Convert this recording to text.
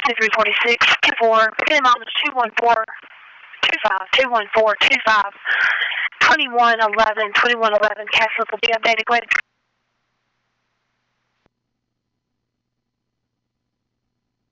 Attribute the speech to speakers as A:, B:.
A: 2346, 24, pin mileage 21425, 2111, 2111, Castle will be updated. Go ahead.